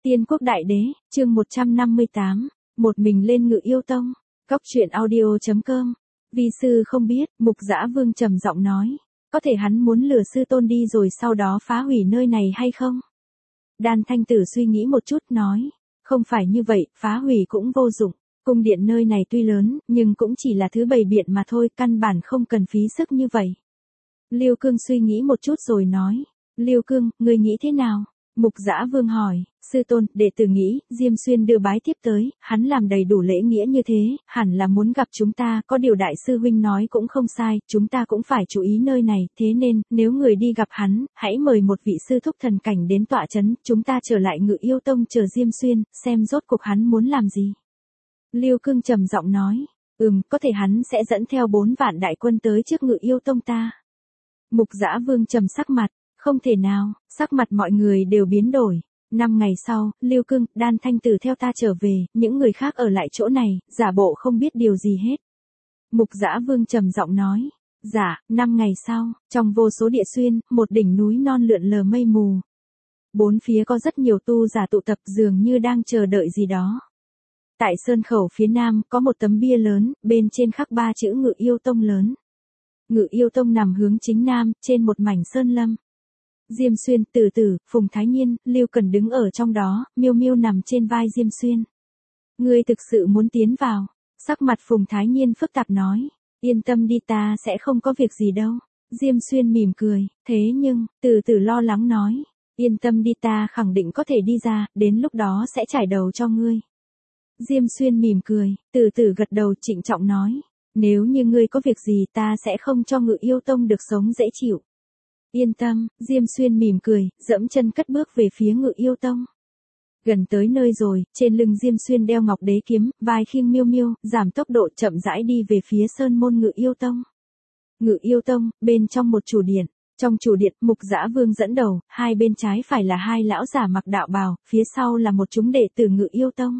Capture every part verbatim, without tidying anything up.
Tiên Quốc Đại Đế, chương một trăm năm mươi tám, một mình lên Ngự Yêu Tông. Cóc truyện audio chấm com. Vi sư không biết, Mục Dã Vương trầm giọng nói, có thể hắn muốn lừa sư tôn đi rồi sau đó phá hủy nơi này hay không? Đan Thanh Tử suy nghĩ một chút nói, không phải như vậy, phá hủy cũng vô dụng. Cung điện nơi này tuy lớn, nhưng cũng chỉ là thứ bày biện mà thôi, căn bản không cần phí sức như vậy. Liêu Cương suy nghĩ một chút rồi nói, Liêu Cương, ngươi nghĩ thế nào? Mục Dã Vương hỏi, sư tôn, đệ tử nghĩ, Diêm Xuyên đưa bái tiếp tới, hắn làm đầy đủ lễ nghĩa như thế, hẳn là muốn gặp chúng ta, có điều đại sư huynh nói cũng không sai, chúng ta cũng phải chú ý nơi này, thế nên, nếu người đi gặp hắn, hãy mời một vị sư thúc thần cảnh đến tọa chấn, chúng ta trở lại Ngự Yêu Tông chờ Diêm Xuyên, xem rốt cuộc hắn muốn làm gì. Liêu Cương trầm giọng nói, ừm, có thể hắn sẽ dẫn theo bốn vạn đại quân tới trước Ngự Yêu Tông ta. Mục Dã Vương trầm sắc mặt, không thể nào, sắc mặt mọi người đều biến đổi. Năm ngày sau, Liêu Cương, Đan Thanh Tử theo ta trở về, những người khác ở lại chỗ này, giả bộ không biết điều gì hết. Mục Dã Vương trầm giọng nói, dạ, năm ngày sau, trong vô số địa xuyên, một đỉnh núi non lượn lờ mây mù. Bốn phía có rất nhiều tu giả tụ tập dường như đang chờ đợi gì đó. Tại sơn khẩu phía nam, có một tấm bia lớn, bên trên khắc ba chữ Ngự Yêu Tông lớn. Ngự Yêu Tông nằm hướng chính nam, trên một mảnh sơn lâm. Diêm Xuyên, Tử Tử, Phùng Thái Nhiên, Lưu Cần đứng ở trong đó, Miêu Miêu nằm trên vai Diêm Xuyên. Ngươi thực sự muốn tiến vào? Sắc mặt Phùng Thái Nhiên phức tạp nói, yên tâm đi, ta sẽ không có việc gì đâu. Diêm Xuyên mỉm cười, thế nhưng, Tử Tử lo lắng nói, yên tâm đi, ta khẳng định có thể đi ra, đến lúc đó sẽ trải đầu cho ngươi. Diêm Xuyên mỉm cười, Tử Tử gật đầu trịnh trọng nói, nếu như ngươi có việc gì ta sẽ không cho Ngự Yêu Tông được sống dễ chịu. Yên tâm, Diêm Xuyên mỉm cười, dẫm chân cất bước về phía Ngự Yêu Tông. Gần tới nơi rồi, trên lưng Diêm Xuyên đeo ngọc đế kiếm, vai khiêng Miêu Miêu, giảm tốc độ chậm rãi đi về phía sơn môn Ngự Yêu Tông. Ngự Yêu Tông, bên trong một chủ điện. Trong chủ điện, Mục Dã Vương dẫn đầu, hai bên trái phải là hai lão giả mặc đạo bào, phía sau là một chúng đệ tử Ngự Yêu Tông.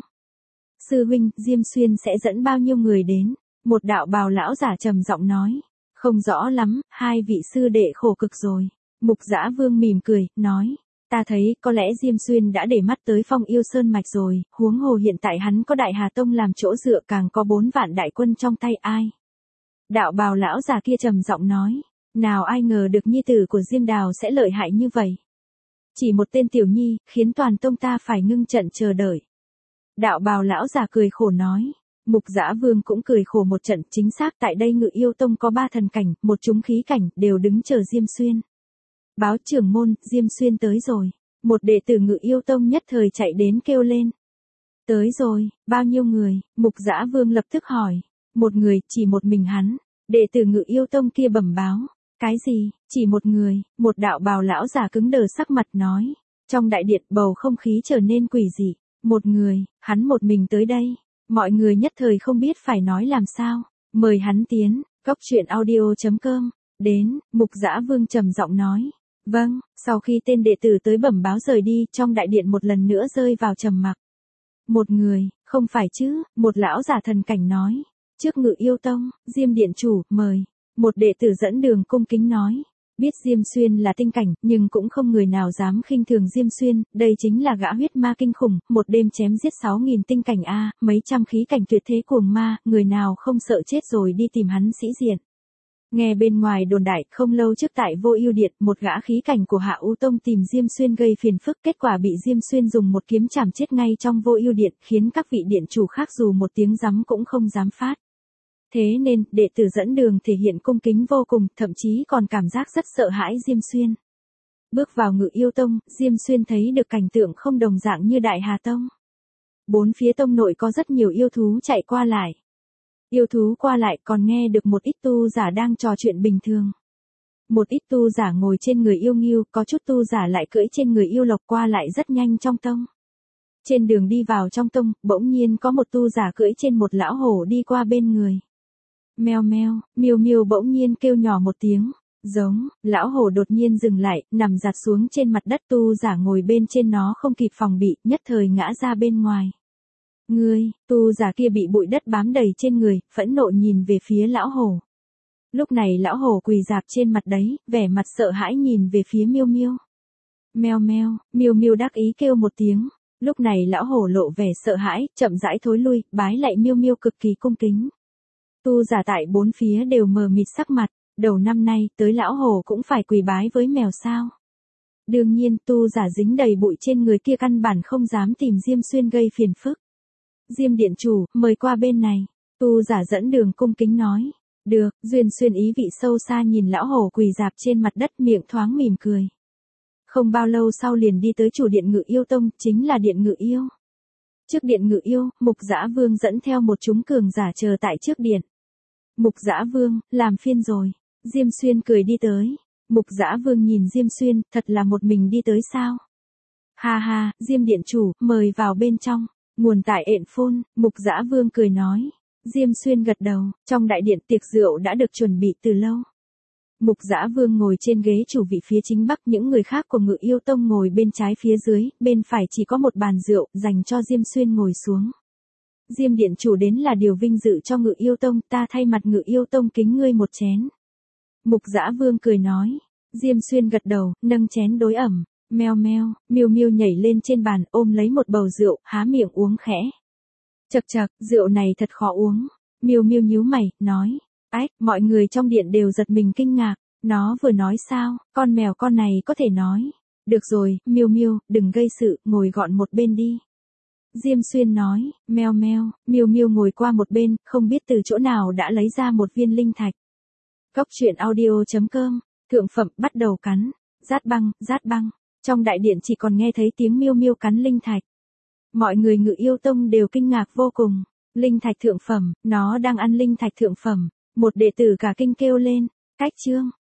Sư huynh, Diêm Xuyên sẽ dẫn bao nhiêu người đến? Một đạo bào lão giả trầm giọng nói. Không rõ lắm, hai vị sư đệ khổ cực rồi. Mục Dã Vương mỉm cười, nói, ta thấy có lẽ Diêm Xuyên đã để mắt tới Phong Yêu Sơn mạch rồi, huống hồ hiện tại hắn có Đại Hà Tông làm chỗ dựa, càng có bốn vạn đại quân trong tay ai. Đạo bào lão già kia trầm giọng nói, nào ai ngờ được nhi tử của Diêm Đào sẽ lợi hại như vậy. Chỉ một tên tiểu nhi, khiến toàn tông ta phải ngưng trận chờ đợi. Đạo bào lão già cười khổ nói. Mục Dã Vương cũng cười khổ một trận, chính xác tại đây Ngự Yêu Tông có ba thần cảnh, một chúng khí cảnh, đều đứng chờ Diêm Xuyên. Báo trưởng môn, Diêm Xuyên tới rồi. Một đệ tử Ngự Yêu Tông nhất thời chạy đến kêu lên. Tới rồi, bao nhiêu người? Mục Dã Vương lập tức hỏi. Một người, chỉ một mình hắn. Đệ tử Ngự Yêu Tông kia bẩm báo. Cái gì? Chỉ một người? Một đạo bào lão già cứng đờ sắc mặt nói. Trong đại điện bầu không khí trở nên quỷ dị. Một người, hắn một mình tới đây. Mọi người nhất thời không biết phải nói làm sao. Mời hắn tiến, cóc truyện audio chấm com. Đến, Mục Dã Vương trầm giọng nói. Vâng, sau khi tên đệ tử tới bẩm báo rời đi, trong đại điện một lần nữa rơi vào trầm mặc. Một người, không phải chứ, một lão giả thần cảnh nói. Trước Ngự Yêu Tông, Diêm Điện Chủ, mời. Một đệ tử dẫn đường cung kính nói. Biết Diêm Xuyên là tinh cảnh, nhưng cũng không người nào dám khinh thường Diêm Xuyên, đây chính là gã huyết ma kinh khủng, một đêm chém giết sáu nghìn tinh cảnh a, mấy trăm khí cảnh tuyệt thế cuồng ma, người nào không sợ chết rồi đi tìm hắn sĩ diện. Nghe bên ngoài đồn đại, không lâu trước tại Vô Ưu Điện, một gã khí cảnh của Hạ U Tông tìm Diêm Xuyên gây phiền phức, kết quả bị Diêm Xuyên dùng một kiếm chảm chết ngay trong Vô Ưu Điện, khiến các vị điện chủ khác dù một tiếng rắm cũng không dám phát. Thế nên, đệ tử dẫn đường thể hiện cung kính vô cùng, thậm chí còn cảm giác rất sợ hãi Diêm Xuyên. Bước vào Ngự Yêu Tông, Diêm Xuyên thấy được cảnh tượng không đồng dạng như Đại Hà Tông. Bốn phía tông nội có rất nhiều yêu thú chạy qua lại. Yêu thú qua lại còn nghe được một ít tu giả đang trò chuyện bình thường. Một ít tu giả ngồi trên người yêu ngưu, có chút tu giả lại cưỡi trên người yêu lộc qua lại rất nhanh trong tông. Trên đường đi vào trong tông, bỗng nhiên có một tu giả cưỡi trên một lão hổ đi qua bên người. Meo meo, Miêu Miêu bỗng nhiên kêu nhỏ một tiếng, giống, lão hổ đột nhiên dừng lại, nằm giạt xuống trên mặt đất, tu giả ngồi bên trên nó không kịp phòng bị, nhất thời ngã ra bên ngoài. Ngươi, tu giả kia bị bụi đất bám đầy trên người, phẫn nộ nhìn về phía lão hổ. Lúc này lão hổ quỳ rạp trên mặt đấy, vẻ mặt sợ hãi nhìn về phía Miêu Miêu. Meo meo, Miêu Miêu đắc ý kêu một tiếng, Lúc này lão hổ lộ vẻ sợ hãi, chậm rãi thối lui, bái lạy Miêu Miêu cực kỳ cung kính. Tu giả tại bốn phía đều mờ mịt sắc mặt, đầu năm nay tới lão hổ cũng phải quỳ bái với mèo sao. Đương nhiên tu giả dính đầy bụi trên người kia căn bản không dám tìm Diêm Xuyên gây phiền phức. Diêm điện chủ, mời qua bên này. Tu giả dẫn đường cung kính nói. Được, Duyên Xuyên ý vị sâu xa nhìn lão hổ quỳ dạp trên mặt đất miệng thoáng mỉm cười. Không bao lâu sau liền đi tới chủ điện Ngự Yêu Tông, chính là điện Ngự Yêu. Trước điện Ngự Yêu, Mục Dã Vương dẫn theo một chúng cường giả chờ tại trước điện. Mục Dã Vương, làm phiên rồi. Diêm Xuyên cười đi tới. Mục Dã Vương nhìn Diêm Xuyên, thật là một mình đi tới sao? Ha ha, Diêm điện chủ, mời vào bên trong. Nguồn tại ện phôn, Mục Dã Vương cười nói. Diêm Xuyên gật đầu, trong đại điện tiệc rượu đã được chuẩn bị từ lâu. Mục Dã Vương ngồi trên ghế chủ vị phía chính bắc, những người khác của Ngự Yêu Tông ngồi bên trái phía dưới, bên phải chỉ có một bàn rượu dành cho Diêm Xuyên ngồi xuống. Diêm điện chủ đến là điều vinh dự cho Ngự Yêu Tông, ta thay mặt Ngự Yêu Tông kính ngươi một chén. Mục Dã Vương cười nói. Diêm Xuyên gật đầu, nâng chén đối ẩm. Meo meo, Miêu Miêu nhảy lên trên bàn, ôm lấy một bầu rượu, há miệng uống khẽ. Chậc chậc, rượu này thật khó uống. Miêu Miêu nhíu mày, nói. Ách, mọi người trong điện đều giật mình kinh ngạc. Nó vừa nói sao, con mèo con này có thể nói. Được rồi, Miêu Miêu, đừng gây sự, ngồi gọn một bên đi. Diêm Xuyên nói. Meo meo, Miêu Miêu ngồi qua một bên, không biết từ chỗ nào đã lấy ra một viên linh thạch. Góc truyện audio chấm com, thượng phẩm bắt đầu cắn. Rát băng, rát băng. Trong đại điện chỉ còn nghe thấy tiếng Miêu Miêu cắn linh thạch. Mọi người Ngự Yêu Tông đều kinh ngạc vô cùng. Linh thạch thượng phẩm, nó đang ăn linh thạch thượng phẩm. Một đệ tử cả kinh kêu lên. Cách chương.